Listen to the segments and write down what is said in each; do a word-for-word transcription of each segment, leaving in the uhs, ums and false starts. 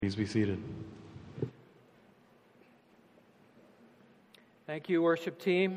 Please be seated. Thank you, worship team.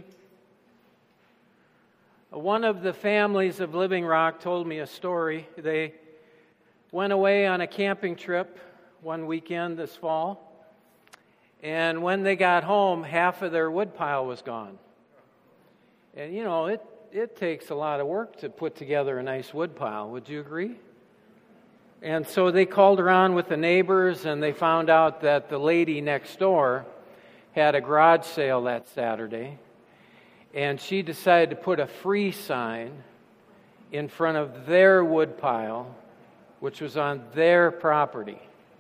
One of the families of Living Rock told me a story. They went away on a camping trip one weekend this fall, and when they got home, half of their wood pile was gone. And you know, it, it takes a lot of work to put together a nice wood pile. Would you agree? And so they called around with the neighbors, and they found out that the lady next door had a garage sale that Saturday, and she decided to put a free sign in front of their wood pile, which was on their property.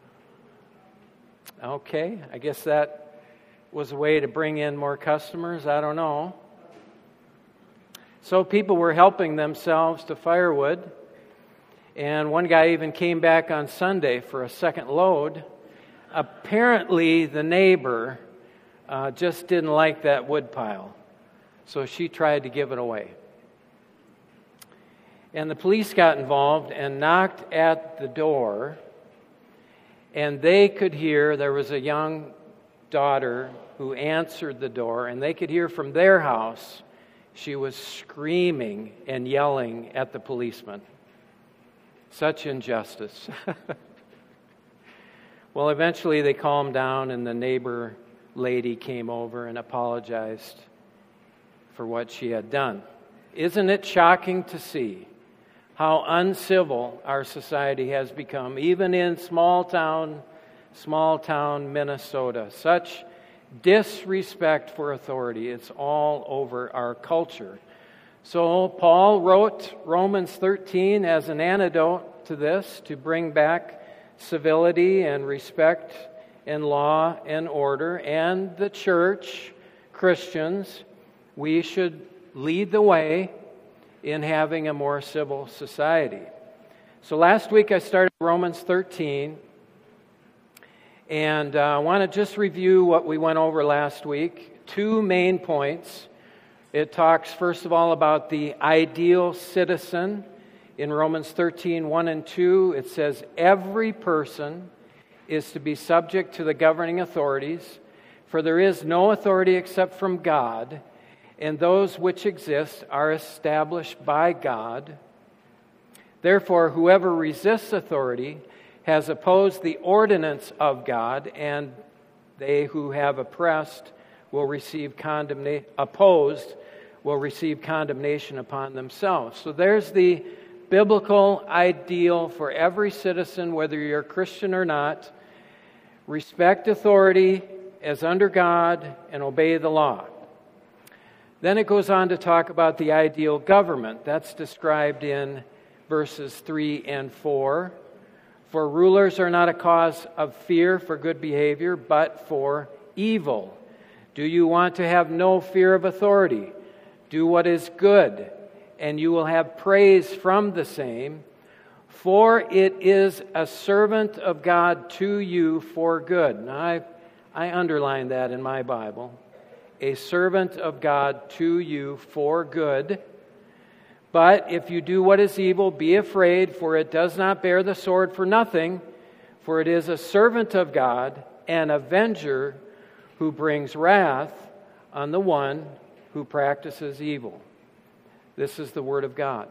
Okay, I guess that was a way to bring in more customers. I don't know. So people were helping themselves to firewood. And one guy even came back on Sunday for a second load. Apparently, the neighbor uh, just didn't like that wood pile, so she tried to give it away. And the police got involved and knocked at the door, and they could hear, there was a young daughter who answered the door, and they could hear from their house she was screaming and yelling at the policeman. Such injustice. Well, eventually they calmed down, and the neighbor lady came over and apologized for what she had done. Isn't it shocking to see how uncivil our society has become, even in small town, small town Minnesota? Such disrespect for authority. It's all over our culture. So Paul wrote Romans thirteen as an antidote to this, to bring back civility and respect and law and order. And the church, Christians, we should lead the way in having a more civil society. So last week I started Romans thirteen, and uh, I want to just review what we went over last week. Two main points. It talks, first of all, about the ideal citizen. In Romans thirteen, one and two, it says, every person is to be subject to the governing authorities, for there is no authority except from God, and those which exist are established by God. Therefore, whoever resists authority has opposed the ordinance of God, and they who have oppressed will receive condemnation, opposed will receive condemnation upon themselves. So there's the biblical ideal for every citizen, whether you're a Christian or not. Respect authority as under God and obey the law. Then it goes on to talk about the ideal government. That's described in verses three and four. For rulers are not a cause of fear for good behavior, but for evil. Do you want to have no fear of authority? Do what is good, and you will have praise from the same, for it is a servant of God to you for good. Now, I, I underline that in my Bible. A servant of God to you for good. But if you do what is evil, be afraid, for it does not bear the sword for nothing, for it is a servant of God, an avenger who brings wrath on the one who practices evil. This is the Word of God.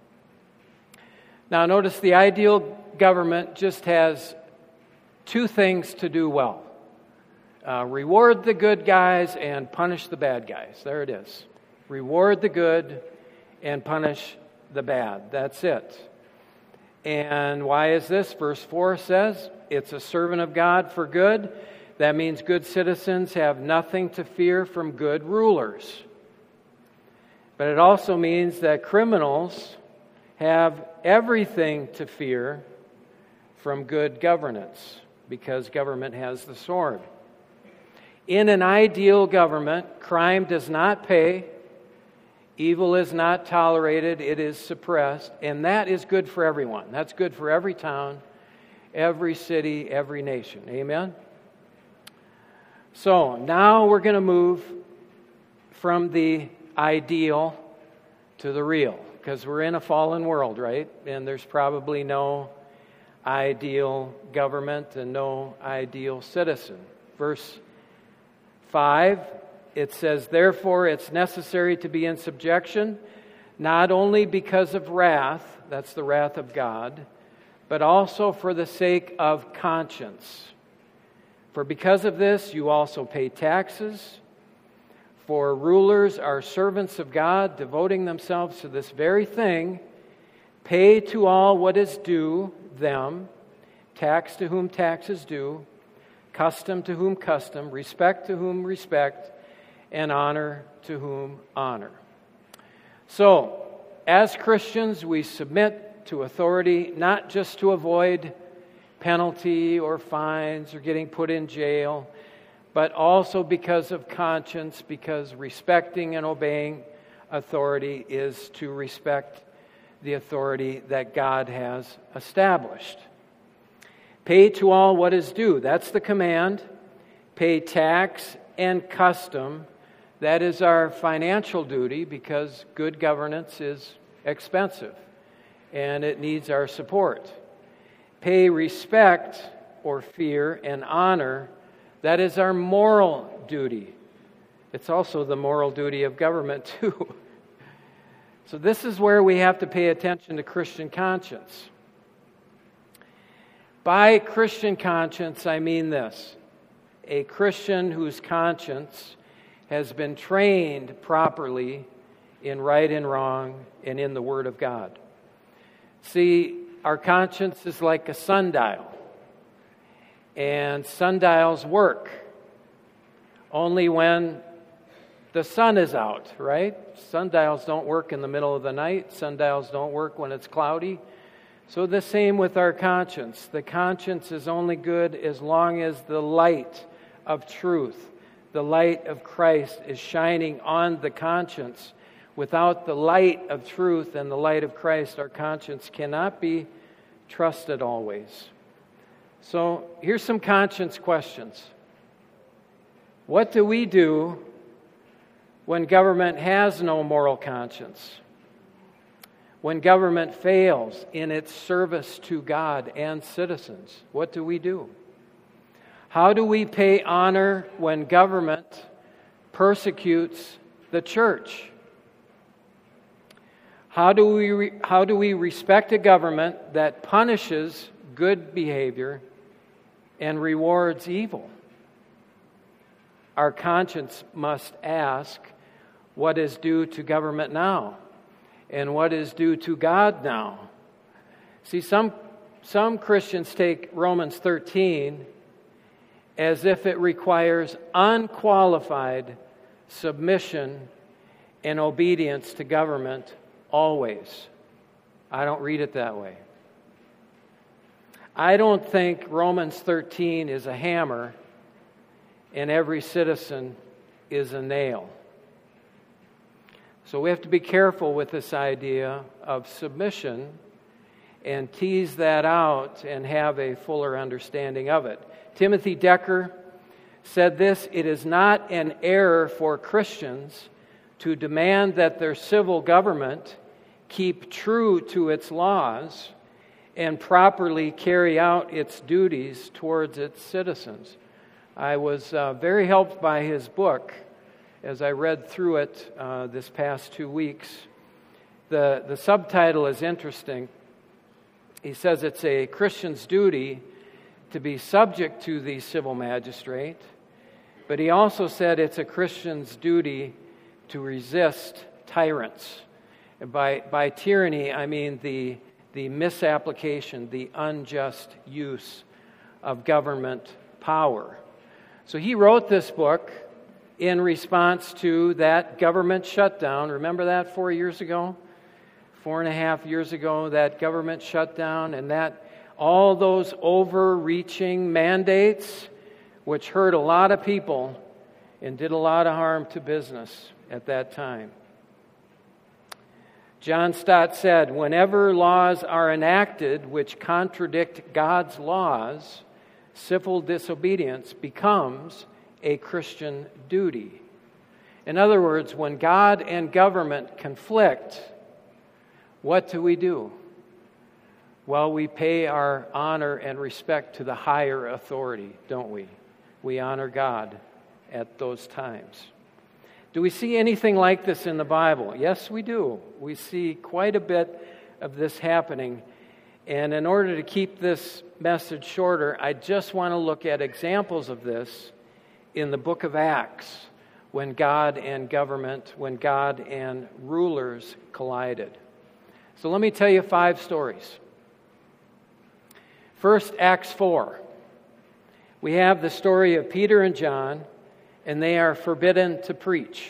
Now notice the ideal government just has two things to do well. Uh, reward the good guys and punish the bad guys. There it is. Reward the good and punish the bad. That's it. And why is this? Verse four says, it's a servant of God for good. That means good citizens have nothing to fear from good rulers. But it also means that criminals have everything to fear from good governance, because government has the sword. In an ideal government, crime does not pay, evil is not tolerated, it is suppressed, and that is good for everyone. That's good for every town, every city, every nation. Amen? So, now we're going to move from the ideal to the real, because we're in a fallen world, right? And there's probably no ideal government and no ideal citizen. Verse five, it says, "Therefore it's necessary to be in subjection, not only because of wrath," that's the wrath of God, "but also for the sake of conscience. For because of this you also pay taxes. For rulers are servants of God, devoting themselves to this very thing. Pay to all what is due them, tax to whom tax is due, custom to whom custom, respect to whom respect, and honor to whom honor." So, as Christians, we submit to authority not just to avoid penalty or fines or getting put in jail, but also because of conscience, because respecting and obeying authority is to respect the authority that God has established. Pay to all what is due. That's the command. Pay tax and custom. That is our financial duty, because good governance is expensive and it needs our support. Pay respect or fear and honor. That is our moral duty. It's also the moral duty of government too. So this is where we have to pay attention to Christian conscience. By Christian conscience, I mean this: a Christian whose conscience has been trained properly in right and wrong and in the Word of God. See, our conscience is like a sundial, and sundials work only when the sun is out, right? Sundials don't work in the middle of the night. Sundials don't work when it's cloudy. So the same with our conscience. The conscience is only good as long as the light of truth, the light of Christ, is shining on the conscience. Without the light of truth and the light of Christ, our conscience cannot be trusted always. So here's some conscience questions. What do we do when government has no moral conscience? When government fails in its service to God and citizens, what do we do? How do we pay honor when government persecutes the church? How do we re- how do we respect a government that punishes good behavior and rewards evil? Our conscience must ask, what is due to government now? And what is due to God now? See, some some Christians take Romans thirteen as if it requires unqualified submission and obedience to government always. I don't read it that way. I don't think Romans thirteen is a hammer and every citizen is a nail. So we have to be careful with this idea of submission and tease that out and have a fuller understanding of it. Timothy Decker said this: "It is not an error for Christians to demand that their civil government keep true to its laws and properly carry out its duties towards its citizens." I was uh, very helped by his book as I read through it uh, this past two weeks. The, the subtitle is interesting. He says it's a Christian's duty to be subject to the civil magistrate, but he also said it's a Christian's duty to resist tyrants. And by, by tyranny, I mean the, the misapplication, the unjust use of government power. So he wrote this book in response to that government shutdown. Remember that four years ago? Four and a half years ago, that government shutdown, and that all those overreaching mandates, which hurt a lot of people and did a lot of harm to business at that time. John Stott said, "Whenever laws are enacted which contradict God's laws, civil disobedience becomes a Christian duty." In other words, when God and government conflict, what do we do? Well, we pay our honor and respect to the higher authority, don't we? We honor God at those times. Do we see anything like this in the Bible? Yes, we do. We see quite a bit of this happening. And in order to keep this message shorter, I just want to look at examples of this in the book of Acts, when God and government, when God and rulers collided. So let me tell you five stories. First, Acts four. We have the story of Peter and John, and they are forbidden to preach.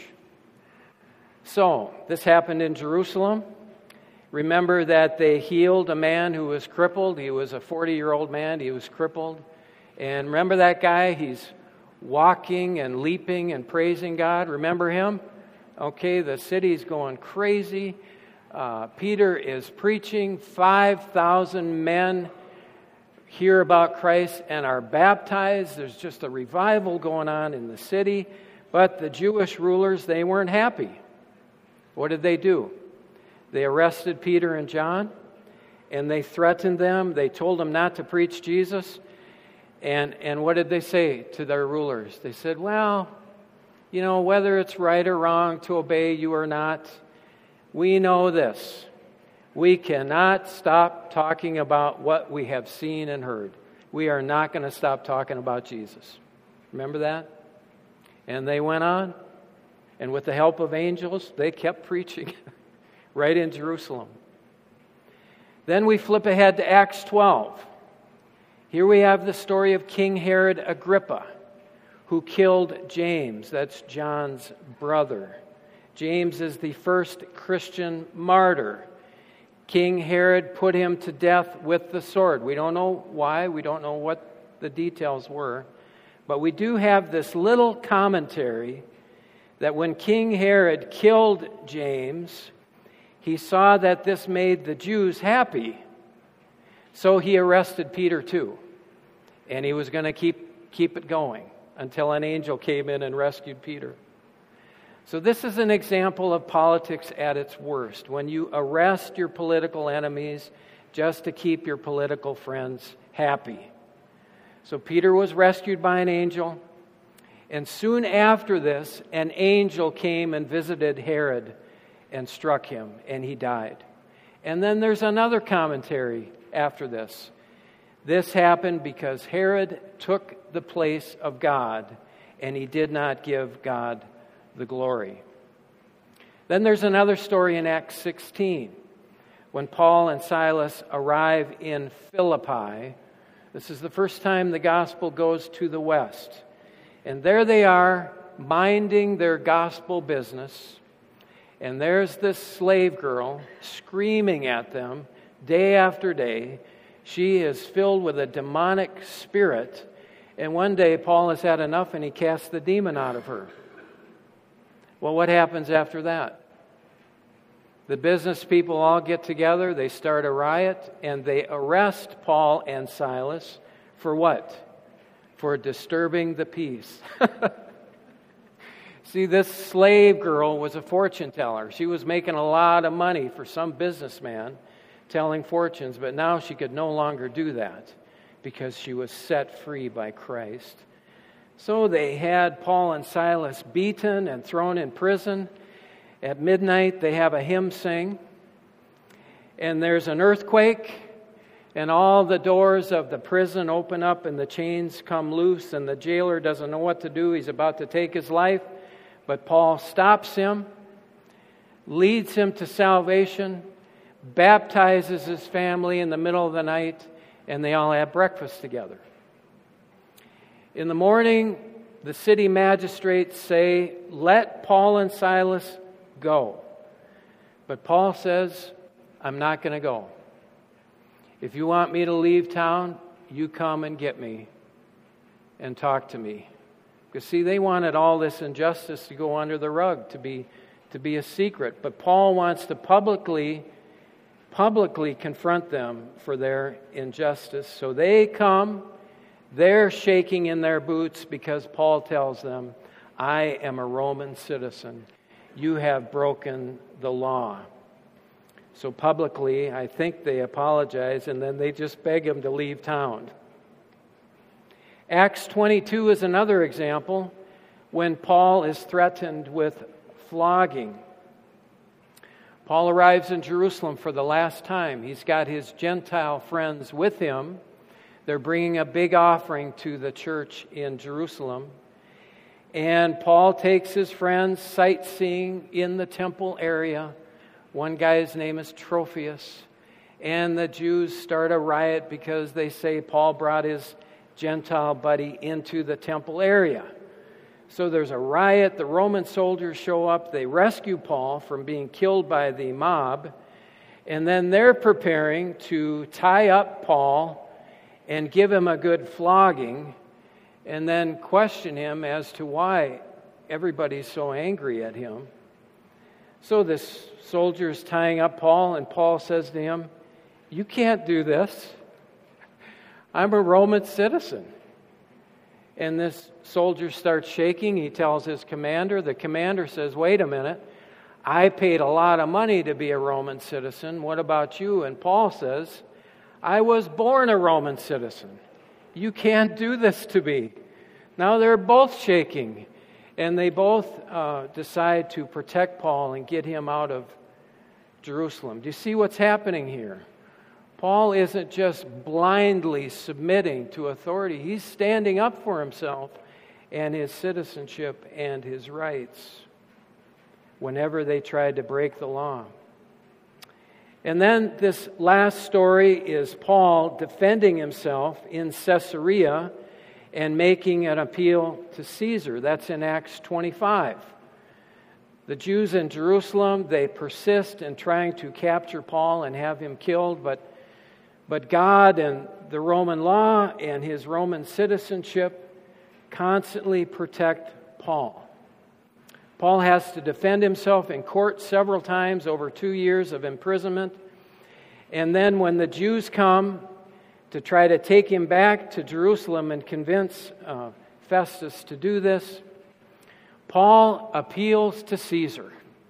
So, this happened in Jerusalem. Remember that they healed a man who was crippled. He was a forty-year-old man. He was crippled. And remember that guy? He's walking and leaping and praising God. Remember him? Okay, the city's going crazy. Uh, Peter is preaching. five thousand men hear about Christ and are baptized. There's just a revival going on in the city. But the Jewish rulers, they weren't happy. What did they do? They arrested Peter and John, and they threatened them. They told them not to preach Jesus. And, and what did they say to their rulers? They said, well, you know, whether it's right or wrong to obey you or not, we know this. We cannot stop talking about what we have seen and heard. We are not going to stop talking about Jesus. Remember that? And they went on, and with the help of angels, they kept preaching right in Jerusalem. Then we flip ahead to Acts twelve. Here we have the story of King Herod Agrippa, who killed James. That's John's brother. James is the first Christian martyr. King Herod put him to death with the sword. We don't know why. We don't know what the details were. But we do have this little commentary that when King Herod killed James, he saw that this made the Jews happy. So he arrested Peter too. And he was going to keep, keep it going until an angel came in and rescued Peter. So this is an example of politics at its worst, when you arrest your political enemies just to keep your political friends happy. So Peter was rescued by an angel, and soon after this, an angel came and visited Herod and struck him, and he died. And then there's another commentary after this. This happened because Herod took the place of God, and he did not give God the glory. Then there's another story in Acts sixteen, when Paul and Silas arrive in Philippi. This is the first time the gospel goes to the west. And there they are, minding their gospel business. And there's this slave girl screaming at them day after day. She is filled with a demonic spirit. And one day Paul has had enough and he casts the demon out of her. Well, what happens after that? The business people all get together, they start a riot, and they arrest Paul and Silas for what? For disturbing the peace. See, this slave girl was a fortune teller. She was making a lot of money for some businessman telling fortunes, but now she could no longer do that because she was set free by Christ. So they had Paul and Silas beaten and thrown in prison. At midnight, they have a hymn sing. And there's an earthquake, and all the doors of the prison open up, and the chains come loose, and the jailer doesn't know what to do. He's about to take his life, but Paul stops him, leads him to salvation, baptizes his family in the middle of the night, and they all have breakfast together. In the morning, the city magistrates say, let Paul and Silas go. But Paul says, I'm not going to go. If you want me to leave town, you come and get me and talk to me. Because see, they wanted all this injustice to go under the rug, to be, to be a secret. But Paul wants to publicly, publicly confront them for their injustice. So they come. They're shaking in their boots because Paul tells them, I am a Roman citizen. You have broken the law. So publicly, I think they apologize, and then they just beg him to leave town. Acts twenty-two is another example when Paul is threatened with flogging. Paul arrives in Jerusalem for the last time. He's got his Gentile friends with him. They're bringing a big offering to the church in Jerusalem. And Paul takes his friends sightseeing in the temple area. One guy's name is Trophius. And the Jews start a riot because they say Paul brought his Gentile buddy into the temple area. So there's a riot. The Roman soldiers show up. They rescue Paul from being killed by the mob. And then they're preparing to tie up Paul and give him a good flogging, and then question him as to why everybody's so angry at him. So this soldier's tying up Paul, and Paul says to him, "You can't do this. I'm a Roman citizen." And this soldier starts shaking. He tells his commander. The commander says, "Wait a minute. I paid a lot of money to be a Roman citizen. What about you?" And Paul says, "I was born a Roman citizen. You can't do this to me." Now they're both shaking, and they both uh, decide to protect Paul and get him out of Jerusalem. Do you see what's happening here? Paul isn't just blindly submitting to authority. He's standing up for himself and his citizenship and his rights whenever they tried to break the law. And then this last story is Paul defending himself in Caesarea and making an appeal to Caesar. That's in Acts twenty-five. The Jews in Jerusalem, they persist in trying to capture Paul and have him killed, but, but God and the Roman law and his Roman citizenship constantly protect Paul. Paul has to defend himself in court several times over two years of imprisonment. And then when the Jews come to try to take him back to Jerusalem and convince uh, Festus to do this, Paul appeals to Caesar.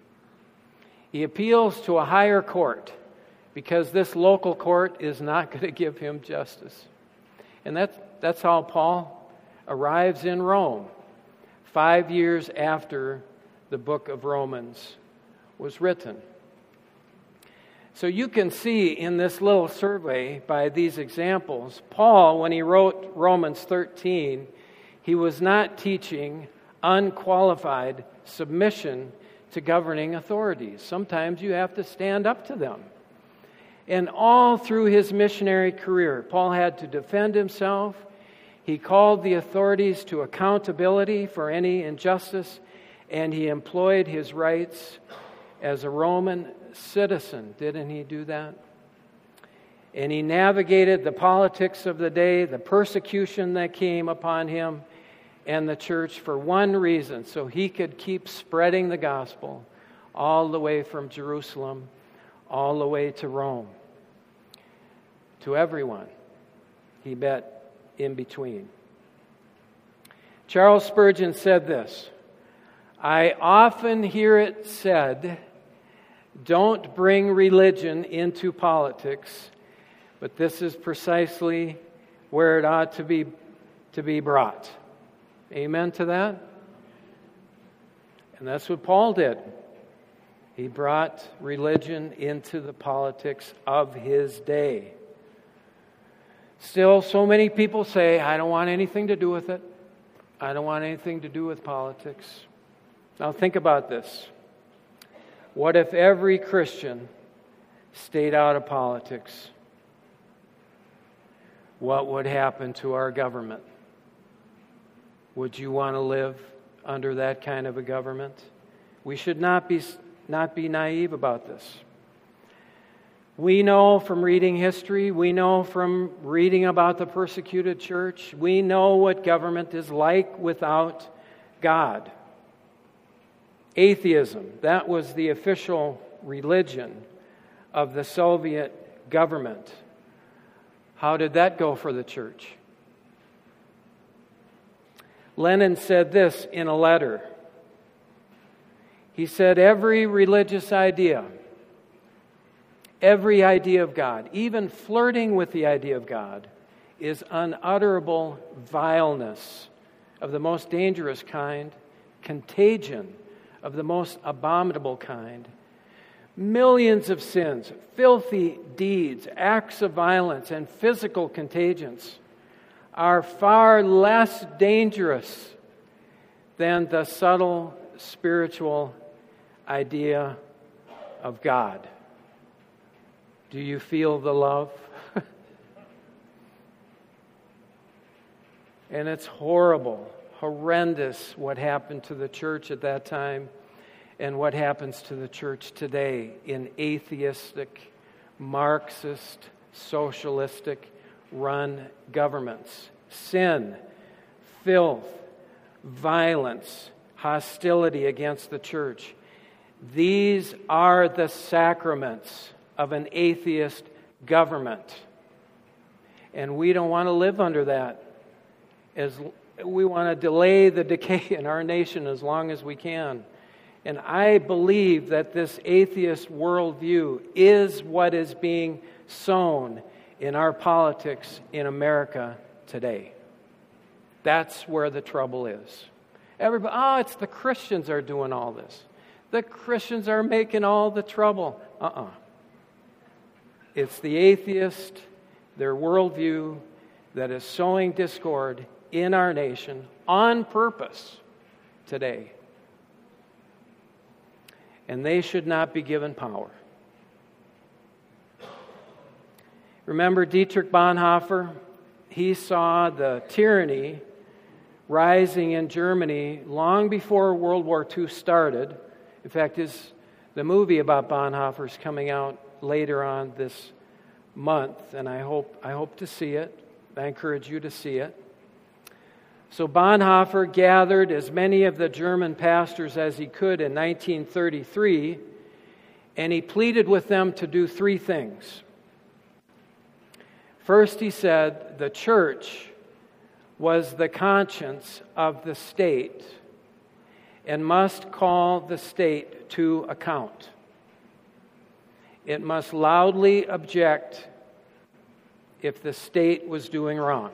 He appeals to a higher court because this local court is not going to give him justice. And that's, that's how Paul arrives in Rome five years after the book of Romans was written. So you can see in this little survey by these examples, Paul, when he wrote Romans thirteen, he was not teaching unqualified submission to governing authorities. Sometimes you have to stand up to them. And all through his missionary career, Paul had to defend himself. He called the authorities to accountability for any injustice, and he employed his rights as a Roman citizen. Didn't he do that? And he navigated the politics of the day, the persecution that came upon him and the church for one reason, so he could keep spreading the gospel all the way from Jerusalem, all the way to Rome, to everyone he met in between. Charles Spurgeon said this, "I often hear it said, don't bring religion into politics, but this is precisely where it ought to be to be brought." Amen to that? And that's what Paul did. He brought religion into the politics of his day. Still, so many people say, "I don't want anything to do with it. I don't want anything to do with politics." Now think about this. What if every Christian stayed out of politics? What would happen to our government? Would you want to live under that kind of a government? We should not be, not be naive about this. We know from reading history, we know from reading about the persecuted church, we know what government is like without God. Atheism, that was the official religion of the Soviet government. How did that go for the church? Lenin said this in a letter. He said, "Every religious idea Every idea of God, even flirting with the idea of God, is unutterable vileness of the most dangerous kind, contagion of the most abominable kind. Millions of sins, filthy deeds, acts of violence, and physical contagions are far less dangerous than the subtle spiritual idea of God. Do you feel the love? And it's horrible, horrendous what happened to the church at that time and what happens to the church today in atheistic, Marxist, socialistic run governments. Sin, filth, violence, hostility against the church. These are the sacraments of an atheist government. And we don't want to live under that. As we want to delay the decay in our nation as long as we can. And I believe that this atheist worldview is what is being sown in our politics in America today. That's where the trouble is. Everybody, oh, it's the Christians are doing all this. The Christians are making all the trouble. Uh-uh. It's the atheist, their worldview, that is sowing discord in our nation on purpose today. And they should not be given power. Remember Dietrich Bonhoeffer? He saw the tyranny rising in Germany long before World War Two started. In fact, his, the movie about Bonhoeffer is coming out later on this month, and I hope I hope to see it. I encourage you to see it. So Bonhoeffer gathered as many of the German pastors as he could in nineteen thirty-three, and he pleaded with them to do three things. First, he said the church was the conscience of the state and must call the state to account. It must loudly object if the state was doing wrong.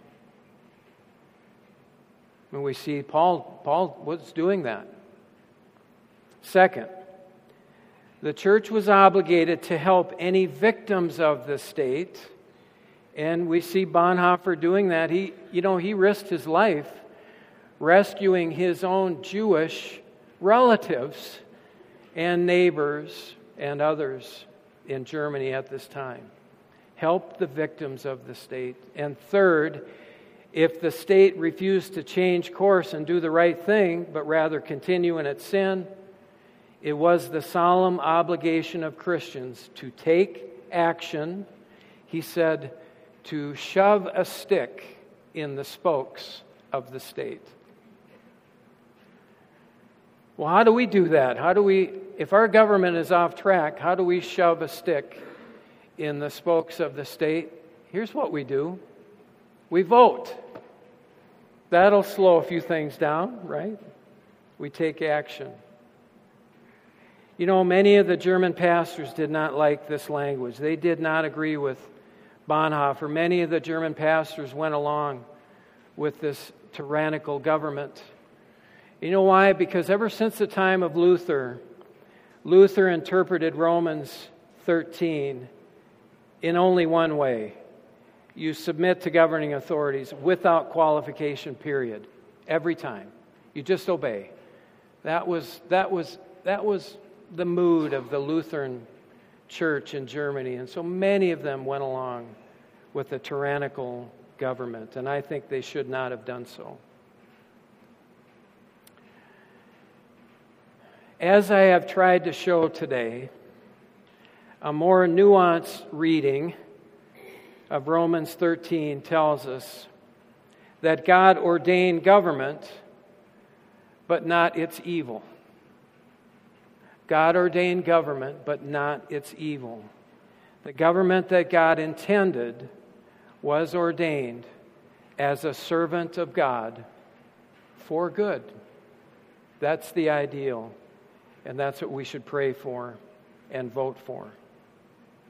And we see Paul, Paul was doing that. Second, the church was obligated to help any victims of the state, and we see Bonhoeffer doing that. He, you know, he risked his life rescuing his own Jewish relatives and neighbors and others in Germany at this time. Help the victims of the state. And third, if the state refused to change course and do the right thing, but rather continue in its sin, it was the solemn obligation of Christians to take action, he said, to shove a stick in the spokes of the state. Well, how do we do that? How do we, if our government is off track, how do we shove a stick in the spokes of the state? Here's what we do. We vote. That'll slow a few things down, right? We take action. You know, many of the German pastors did not like this language. They did not agree with Bonhoeffer. Many of the German pastors went along with this tyrannical government. You know why? Because ever since the time of Luther, Luther interpreted Romans thirteen in only one way. You submit to governing authorities without qualification, period. Every time. You just obey. That was that was that was the mood of the Lutheran church in Germany, and so many of them went along with the tyrannical government, and I think they should not have done so. As I have tried to show today, a more nuanced reading of Romans thirteen tells us that God ordained government, but not its evil. God ordained government, but not its evil. The government that God intended was ordained as a servant of God for good. That's the ideal, and that's what we should pray for and vote for.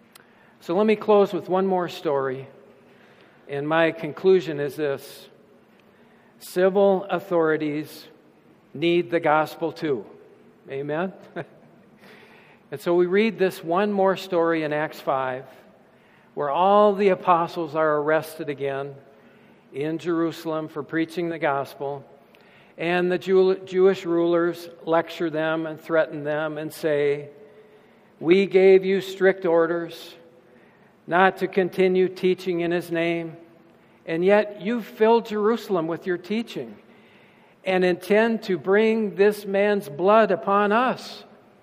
So let me close with one more story. And my conclusion is this: civil authorities need the gospel too. Amen? And so we read this one more story in Acts five, where all the apostles are arrested again in Jerusalem for preaching the gospel. And the Jew- Jewish rulers lecture them and threaten them and say, "We gave you strict orders not to continue teaching in His name, and yet you've filled Jerusalem with your teaching and intend to bring this man's blood upon us."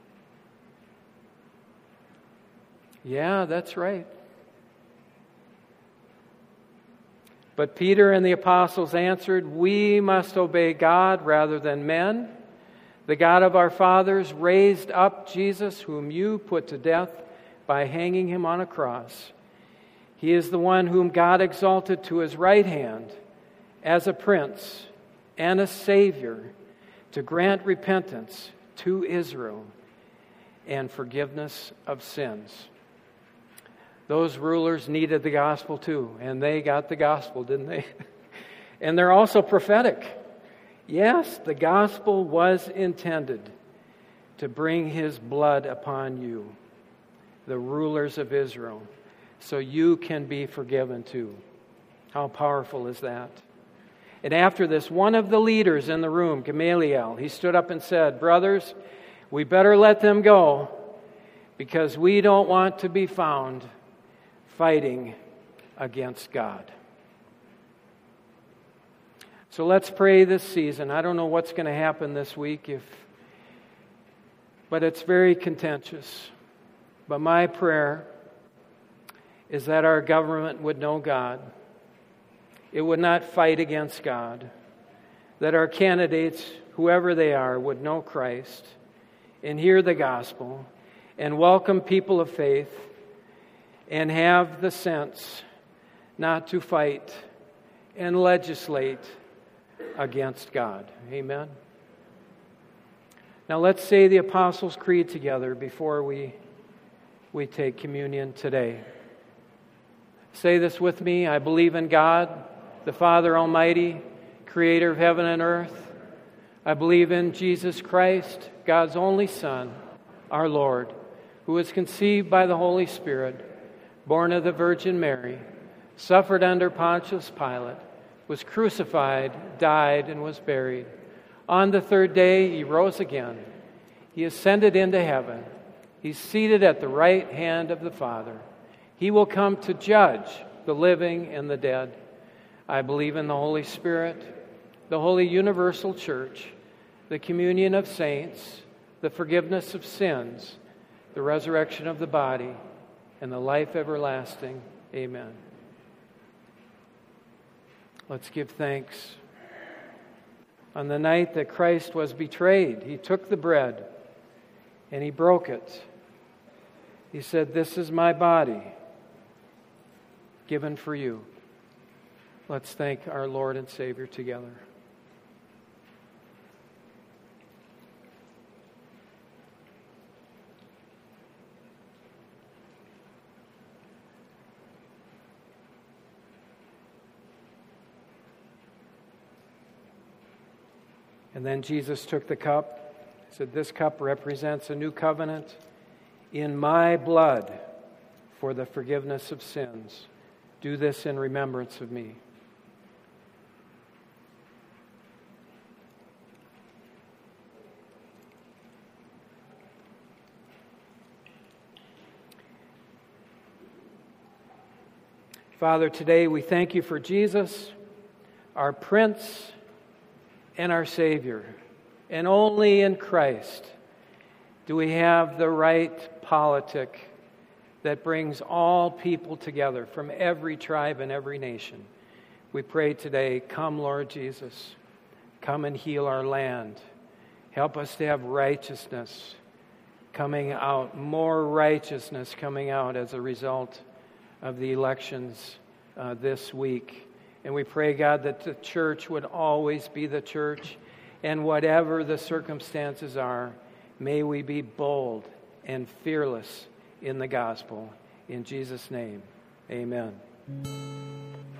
Yeah, that's right. But Peter and the apostles answered, "We must obey God rather than men. The God of our fathers raised up Jesus, whom you put to death by hanging Him on a cross. He is the one whom God exalted to His right hand as a prince and a Savior to grant repentance to Israel and forgiveness of sins." Those rulers needed the gospel too, and they got the gospel, didn't they? And they're also prophetic. Yes, the gospel was intended to bring His blood upon you, the rulers of Israel, so you can be forgiven too. How powerful is that? And after this, one of the leaders in the room, Gamaliel, he stood up and said, "Brothers, we better let them go, because we don't want to be found fighting against God." So let's pray this season. I don't know what's going to happen this week, if, but it's very contentious. But my prayer is that our government would know God. It would not fight against God. That our candidates, whoever they are, would know Christ and hear the gospel and welcome people of faith and have the sense not to fight and legislate against God. Amen. Now let's say the Apostles' Creed together before we, we take communion today. Say this with me. I believe in God, the Father Almighty, creator of heaven and earth. I believe in Jesus Christ, God's only Son, our Lord, who was conceived by the Holy Spirit, born of the Virgin Mary, suffered under Pontius Pilate, was crucified, died, and was buried. On the third day He rose again. He ascended into heaven. He's seated at the right hand of the Father. He will come to judge the living and the dead. I believe in the Holy Spirit, the holy universal church, the communion of saints, the forgiveness of sins, the resurrection of the body, and the life everlasting. Amen. Let's give thanks. On the night that Christ was betrayed, He took the bread and He broke it. He said, "This is my body given for you." Let's thank our Lord and Savior together. And then Jesus took the cup. He said, "This cup represents a new covenant in my blood for the forgiveness of sins. Do this in remembrance of me." Father, today we thank You for Jesus, our Prince and our Savior. And only in Christ do we have the right politic that brings all people together from every tribe and every nation. We pray today, come Lord Jesus, come and heal our land. Help us to have righteousness coming out, more righteousness coming out as a result of the elections uh, this week. And we pray, God, that the church would always be the church, and whatever the circumstances are, may we be bold and fearless in the gospel. In Jesus' name, amen.